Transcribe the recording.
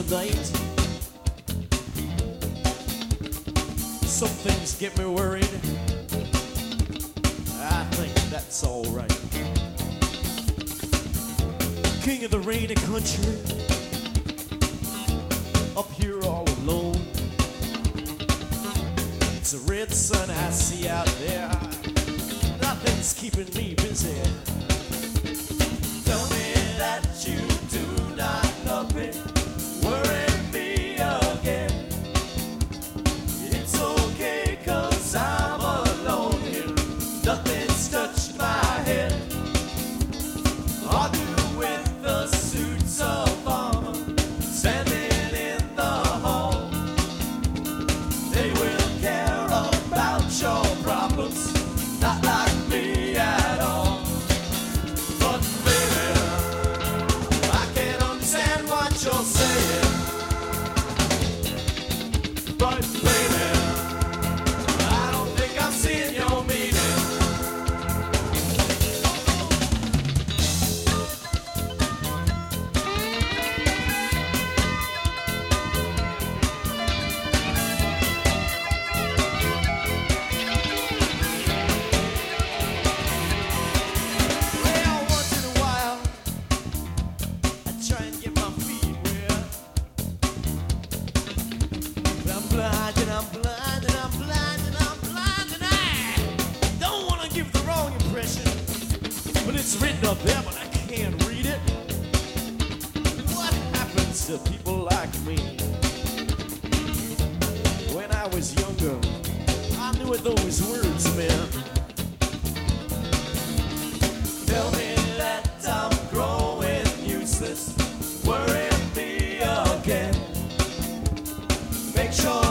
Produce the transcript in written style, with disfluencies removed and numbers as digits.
tonight. Some things get me worried. I think that's alright. King of the rainy country, up here all alone. It's a red sun I see out there. Nothing's keeping me busy. Tell me that you do not love me, worry me again. It's okay, 'cause I'm alone here. Nothing's touched my head. Argue with the suits of armor standing in the hall. They will care about your problems, not like me at all. But baby, I can't understand what you're saying. But baby, I don't think I'm seeing your meaning. Well, once in a while, I try and get my feet wet. But I'm blind and I'm blind and I'm blind and I'm blind and I don't want to give the wrong impression. But it's written up there, but I can't read it. What happens to people like me? When I was younger, I knew what those words meant. Tell me that I'm growing useless, worry me again. Make sure